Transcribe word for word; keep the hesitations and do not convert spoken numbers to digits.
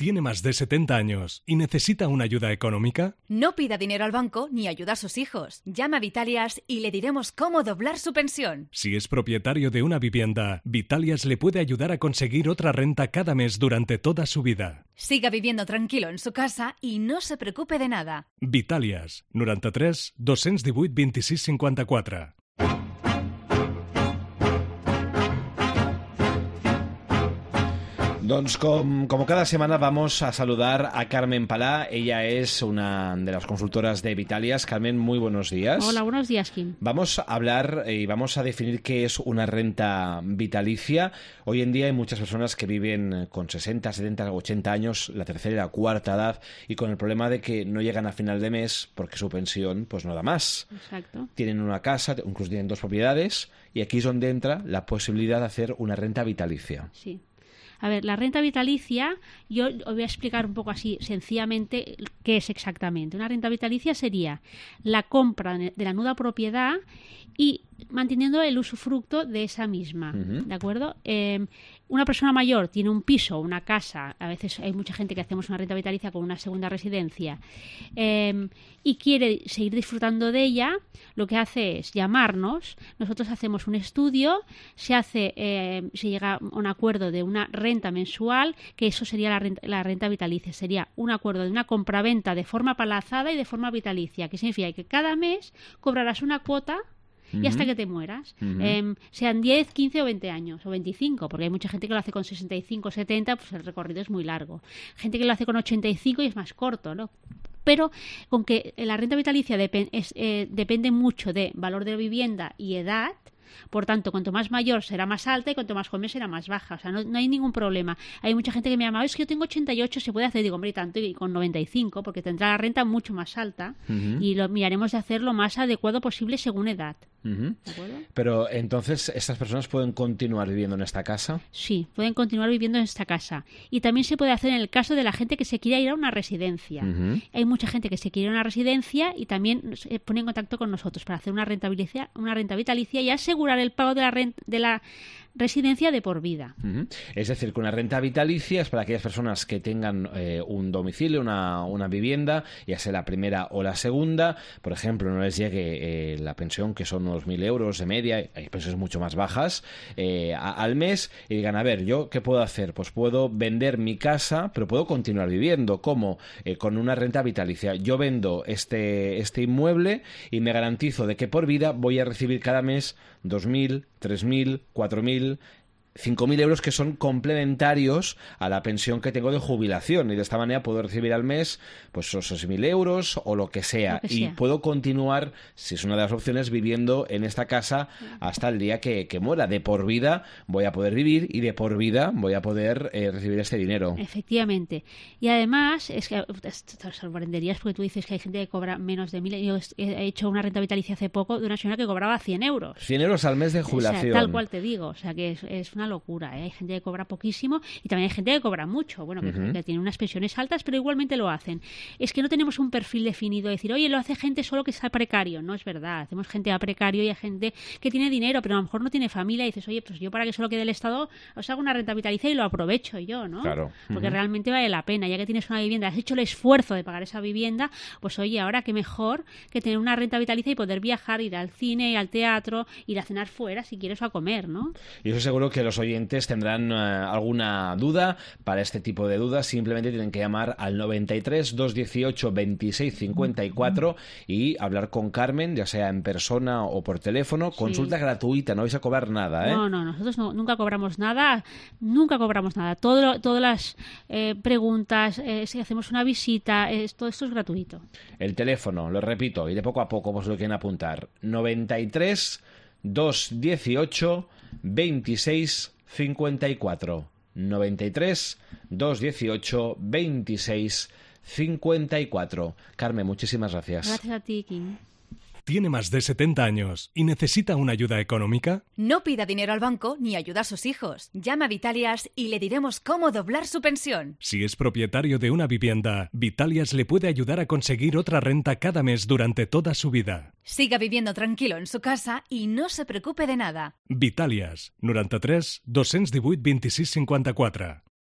¿Tiene más de setenta años y necesita una ayuda económica? No pida dinero al banco ni ayuda a sus hijos. Llama a Vitalias y le diremos cómo doblar su pensión. Si es propietario de una vivienda, Vitalias le puede ayudar a conseguir otra renta cada mes durante toda su vida. Siga viviendo tranquilo en su casa y no se preocupe de nada. Vitalias, noranta-tres dos-cents divuit vint-i-sis cinquanta-quatre. Doncs com, como cada semana vamos a saludar a Carmen Palá. Ella es una de las consultoras de Vitalias. Carmen, muy buenos días. Hola, buenos días, Kim. Vamos a hablar y vamos a definir qué es una renta vitalicia. Hoy en día hay muchas personas que viven con sesenta, setenta, ochenta años, la tercera y la cuarta edad, y con el problema de que no llegan a final de mes porque su pensión pues no da más. Exacto. Tienen una casa, incluso tienen dos propiedades, y aquí es donde entra la posibilidad de hacer una renta vitalicia. Sí. A ver, la renta vitalicia, yo os voy a explicar un poco así sencillamente qué es exactamente. Una renta vitalicia sería la compra de la nuda propiedad y manteniendo el usufructo de esa misma, uh-huh. ¿De acuerdo? Eh, una persona mayor tiene un piso, una casa, a veces hay mucha gente que hacemos una renta vitalicia con una segunda residencia, eh, y quiere seguir disfrutando de ella, lo que hace es llamarnos, nosotros hacemos un estudio, se hace, eh, se llega a un acuerdo de una renta mensual, que eso sería la renta, la renta vitalicia, sería un acuerdo de una compraventa de forma apalazada y de forma vitalicia, que significa que cada mes cobrarás una cuota y hasta que te mueras, uh-huh. eh, sean diez, quince o veinte años, o veinticinco, porque hay mucha gente que lo hace con sesenta y cinco, setenta, pues el recorrido es muy largo. Gente que lo hace con ochenta y cinco y es más corto, ¿no? Pero con que la renta vitalicia dep- es, eh, depende mucho de valor de la vivienda y edad. Por tanto, cuanto más mayor será más alta y cuanto más joven será más baja. O sea, no, no hay ningún problema. Hay mucha gente que me llama, es que yo tengo ochenta y ocho, se puede hacer. Digo, hombre, y tanto, y con noventa y cinco, porque tendrá la renta mucho más alta, uh-huh. y lo miraremos de hacer lo más adecuado posible según edad. Uh-huh. ¿De acuerdo? Pero entonces, ¿estas personas pueden continuar viviendo en esta casa? Sí, pueden continuar viviendo en esta casa. Y también se puede hacer en el caso de la gente que se quiera ir a una residencia. Uh-huh. Hay mucha gente que se quiere ir a una residencia y también se pone en contacto con nosotros para hacer una renta vitalicia, una renta vitalicia y asegurar el pago de la renta, de la residencia de por vida. Uh-huh. Es decir, que una renta vitalicia es para aquellas personas que tengan eh, un domicilio, una, una vivienda, ya sea la primera o la segunda. Por ejemplo, no les llegue eh, la pensión, que son unos mil euros de media, hay pensiones mucho más bajas, eh, a, al mes, y digan, a ver, ¿yo qué puedo hacer? Pues puedo vender mi casa, pero puedo continuar viviendo. ¿Cómo? Eh, con una renta vitalicia. Yo vendo este, este inmueble y me garantizo de que por vida voy a recibir cada mes dos mil, tres mil, cuatro mil, cinco mil euros, que son complementarios a la pensión que tengo de jubilación, y de esta manera puedo recibir al mes pues esos seis mil euros o lo que sea, lo que y sea. Puedo continuar, si es una de las opciones, viviendo en esta casa hasta el día que, que muera. De por vida voy a poder vivir y de por vida voy a poder eh, recibir este dinero. Efectivamente. Y además, es que te sorprenderías porque tú dices que hay gente que cobra menos de mil. Yo he hecho una renta vitalicia hace poco de una señora que cobraba cien euros. cien euros al mes de jubilación. O sea, tal cual te digo. O sea, que es, es una locura, ¿eh? Hay gente que cobra poquísimo y también hay gente que cobra mucho. Bueno, que, uh-huh. que tiene unas pensiones altas, pero igualmente lo hacen. Es que no tenemos un perfil definido de decir, oye, lo hace gente solo que está precario. No es verdad. Hacemos gente a precario y hay gente que tiene dinero, pero a lo mejor no tiene familia, y dices, oye, pues yo para que solo quede el Estado os hago una renta vitalicia y lo aprovecho yo, ¿no? Claro. Uh-huh. Porque realmente vale la pena. Ya que tienes una vivienda, has hecho el esfuerzo de pagar esa vivienda, pues oye, ahora qué mejor que tener una renta vitalicia y poder viajar, ir al cine, ir al teatro, ir a cenar fuera si quieres o a comer, ¿no? Y eso seguro que los oyentes tendrán uh, alguna duda. Para este tipo de dudas simplemente tienen que llamar al noventa y tres, doscientos dieciocho, veintiséis cincuenta y cuatro y hablar con Carmen, ya sea en persona o por teléfono. Sí. Consulta gratuita, no vais a cobrar nada, ¿eh? No, no, nosotros no, nunca cobramos nada, nunca cobramos nada. Todo, todas las eh, preguntas, eh, si hacemos una visita, eh, todo esto es gratuito. El teléfono, lo repito, y de poco a poco pues lo quieren apuntar, noventa y tres, doscientos dieciocho, veintiséis cincuenta y cuatro. noventa y tres, doscientos dieciocho, veintiséis cincuenta y cuatro. Carmen, muchísimas gracias. Gracias a ti, Kim. ¿Tiene más de setenta años y necesita una ayuda económica? No pida dinero al banco ni ayuda a sus hijos. Llama a Vitalias y le diremos cómo doblar su pensión. Si es propietario de una vivienda, Vitalias le puede ayudar a conseguir otra renta cada mes durante toda su vida. Siga viviendo tranquilo en su casa y no se preocupe de nada. Vitalias, noranta-tres dos-cents divuit vint-i-sis cinquanta-quatre.